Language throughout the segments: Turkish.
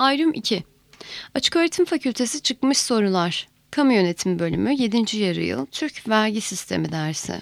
Ayrım 2. Açıköğretim Fakültesi çıkmış sorular. Kamu Yönetimi Bölümü 7. yarı yıl Türk Vergi Sistemi dersi.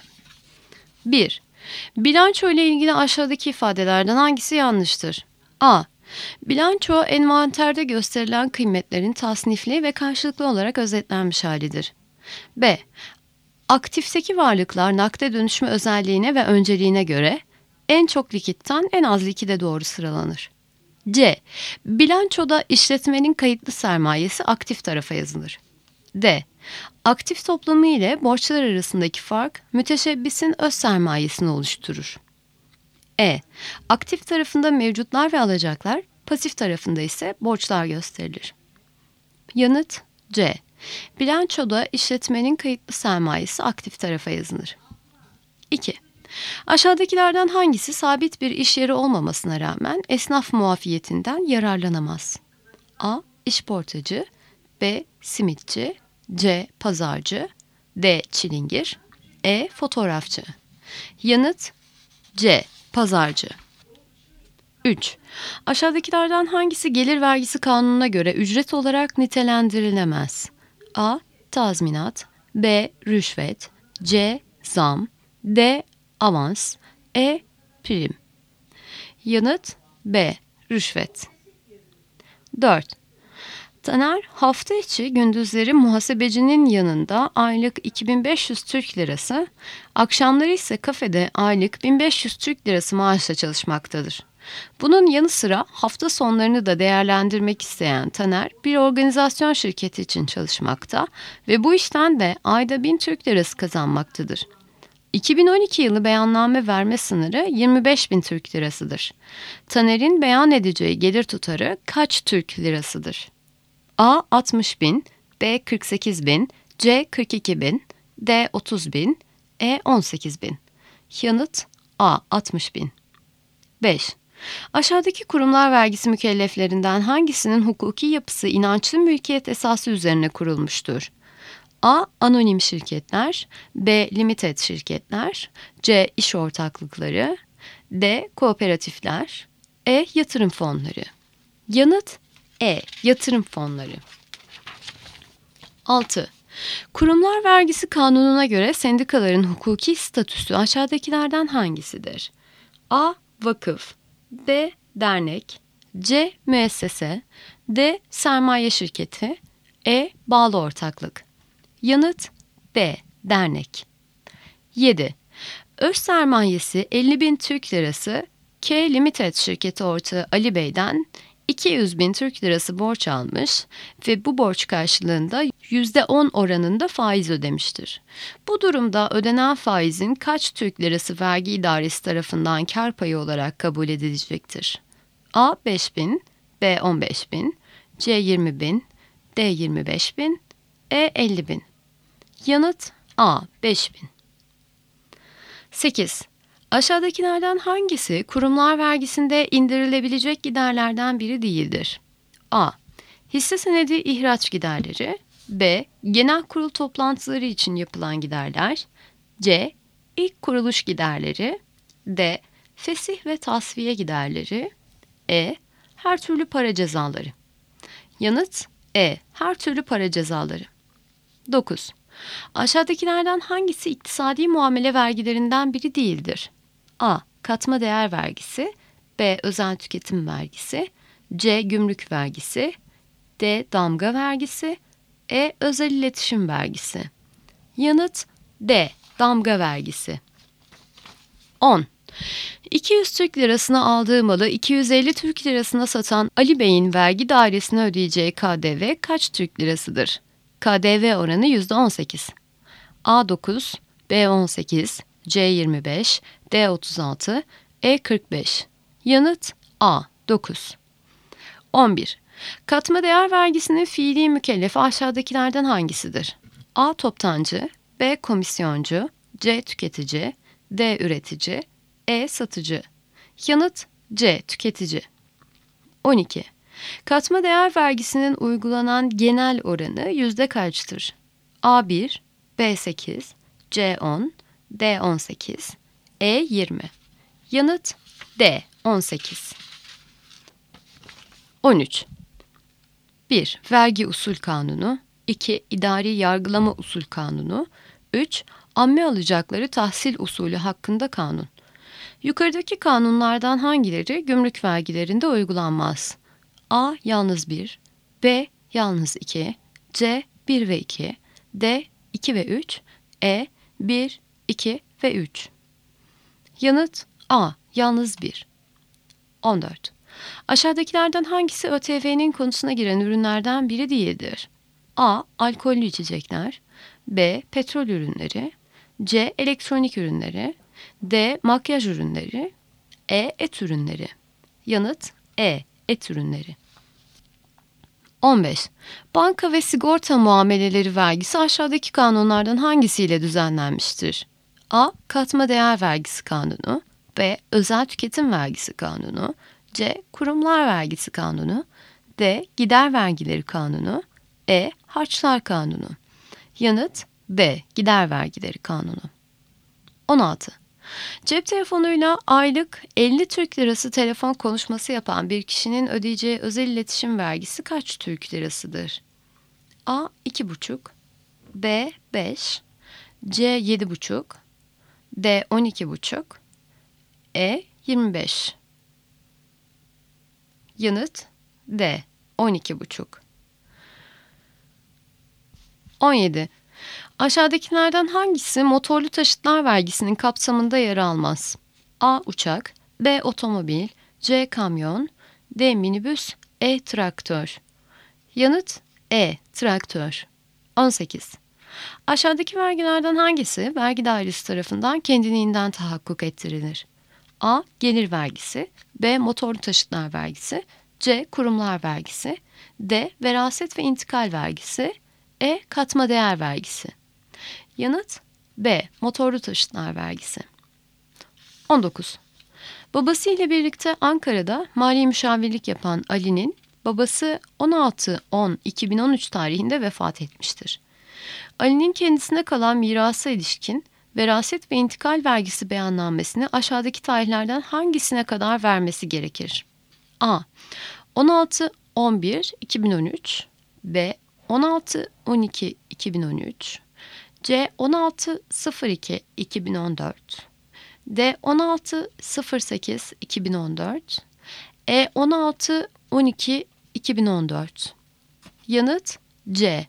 1. Bilanço ile ilgili aşağıdaki ifadelerden hangisi yanlıştır? A. Bilanço, envanterde gösterilen kıymetlerin tasnifli ve karşılıklı olarak özetlenmiş halidir. B. Aktifteki varlıklar nakde dönüşme özelliğine ve önceliğine göre en çok likitten en az likide doğru sıralanır. C. Bilançoda işletmenin kayıtlı sermayesi aktif tarafa yazılır. D. Aktif toplamı ile borçlar arasındaki fark müteşebbisin öz sermayesini oluşturur. E. Aktif tarafında mevcutlar ve alacaklar, pasif tarafında ise borçlar gösterilir. Yanıt C. Bilançoda işletmenin kayıtlı sermayesi aktif tarafa yazılır. 2. Aşağıdakilerden hangisi sabit bir iş yeri olmamasına rağmen esnaf muafiyetinden yararlanamaz? A. İşportacı, B. Simitçi, C. Pazarcı, D. Çilingir, E. Fotoğrafçı. Yanıt C. Pazarcı. 3. Aşağıdakilerden hangisi gelir vergisi kanununa göre ücret olarak nitelendirilemez? A. Tazminat, B. Rüşvet, C. Zam, D. Avans, E. Prim. Yanıt B. Rüşvet. 4. Taner hafta içi gündüzleri muhasebecinin yanında aylık 2500 Türk lirası, akşamları ise kafede aylık 1500 Türk lirası maaşla çalışmaktadır. Bunun yanı sıra hafta sonlarını da değerlendirmek isteyen Taner bir organizasyon şirketi için çalışmakta ve bu işten de ayda 1000 Türk lirası kazanmaktadır. 2012 yılı beyanname verme sınırı 25.000 Türk lirasıdır. Taner'in beyan edeceği gelir tutarı kaç Türk lirasıdır? A. 60.000, B. 48.000, C. 42.000, D. 30.000, E. 18.000. Yanıt A. 60.000. 5. Aşağıdaki kurumlar vergisi mükelleflerinden hangisinin hukuki yapısı inançlı mülkiyet esası üzerine kurulmuştur? A. Anonim şirketler, B. Limited şirketler, C. İş ortaklıkları, D. Kooperatifler, E. Yatırım fonları. Yanıt E. Yatırım fonları. 6. Kurumlar vergisi kanununa göre sendikaların hukuki statüsü aşağıdakilerden hangisidir? A. Vakıf, B. Dernek, C. Müessese, D. Sermaye şirketi, E. Bağlı ortaklık. Yanıt B. Dernek. 7. Öz sermayesi 50.000 Türk lirası K Limited şirketi ortağı Ali Bey'den 200.000 Türk lirası borç almış ve bu borç karşılığında %10 oranında faiz ödemiştir. Bu durumda ödenen faizin kaç Türk lirası vergi idaresi tarafından kar payı olarak kabul edilecektir? A. 5.000, B. 15.000, C. 20.000, D. 25.000, E. 50.000. Yanıt A. 5.000. 8. Aşağıdakilerden hangisi kurumlar vergisinde indirilebilecek giderlerden biri değildir? A. Hisse senedi ihraç giderleri, B. Genel kurul toplantıları için yapılan giderler, C. İlk kuruluş giderleri, D. Fesih ve tasfiye giderleri, E. Her türlü para cezaları. Yanıt E. Her türlü para cezaları. 9. Aşağıdakilerden hangisi iktisadi muamele vergilerinden biri değildir? A. Katma değer vergisi, B. Özel tüketim vergisi, C. Gümrük vergisi, D. Damga vergisi, E. Özel iletişim vergisi. Yanıt D. Damga vergisi. 10. 200 Türk lirasına aldığı malı 250 Türk lirasına satan Ali Bey'in vergi dairesine ödeyeceği KDV kaç Türk lirasıdır? KDV oranı %18. A 9, B 18, C 25, D 36, E 45. Yanıt A 9. 11. Katma değer vergisinin fiili mükellefi aşağıdakilerden hangisidir? A toptancı, B komisyoncu, C tüketici, D üretici, E satıcı. Yanıt C tüketici. 12. Katma değer vergisinin uygulanan genel oranı yüzde kaçtır? A 1, B 8, C 10, D 18, E 20. Yanıt D 18. 13. 1. Vergi usul kanunu. 2. İdari yargılama usul kanunu. 3. Amme alacakları tahsil usulü hakkında kanun. Yukarıdaki kanunlardan hangileri gümrük vergilerinde uygulanmaz? A. Yalnız 1. B. Yalnız 2. C. 1 ve 2. D. 2 ve 3. E. 1, 2 ve 3. Yanıt A. Yalnız 1. 14. Aşağıdakilerden hangisi ÖTV'nin konusuna giren ürünlerden biri değildir? A. Alkollü içecekler. B. Petrol ürünleri. C. Elektronik ürünleri. D. Makyaj ürünleri. E. Et ürünleri. Yanıt E. Et ürünleri. 15. Banka ve sigorta muameleleri vergisi aşağıdaki kanunlardan hangisiyle düzenlenmiştir? A. Katma değer vergisi kanunu. B. Özel tüketim vergisi kanunu. C. Kurumlar vergisi kanunu. D. Gider vergileri kanunu. E. Harçlar kanunu. Yanıt B. Gider vergileri kanunu. 16. Cep telefonuyla aylık 50 Türk Lirası telefon konuşması yapan bir kişinin ödeyeceği özel iletişim vergisi kaç Türk Lirasıdır? A. 2,5. B. 5. C. 7,5. D. 12,5. E. 25. Yanıt D. 12,5. 17. Aşağıdakilerden hangisi motorlu taşıtlar vergisinin kapsamında yer almaz? A. Uçak. B. Otomobil. C. Kamyon. D. Minibüs. E. Traktör. Yanıt E. Traktör. 18. Aşağıdaki vergilerden hangisi vergi dairesi tarafından kendiliğinden tahakkuk ettirilir? A. Gelir vergisi. B. Motorlu taşıtlar vergisi. C. Kurumlar vergisi. D. Veraset ve intikal vergisi. E. Katma değer vergisi. Yanıt B. Motorlu taşıtlar vergisi. 19. Babasıyla birlikte Ankara'da mali müşavirlik yapan Ali'nin babası 16-10-2013 tarihinde vefat etmiştir. Ali'nin kendisine kalan mirasa ilişkin veraset ve intikal vergisi beyannamesini aşağıdaki tarihlerden hangisine kadar vermesi gerekir? A. 16-11-2013. B. 16-12-2013. C. 16.02.2014. D. 16.08.2014. E. 16.12.2014. Yanıt C.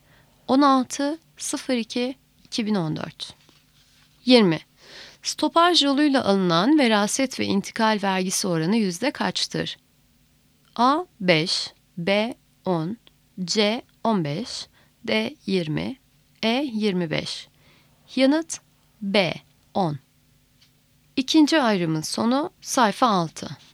16.02.2014. 20. Stopaj yoluyla alınan veraset ve intikal vergisi oranı yüzde kaçtır? A. 5. B. 10. C. 15. D. 20. E. 25. Yanıt B. 10. İkinci ayrımın sonu sayfa 6.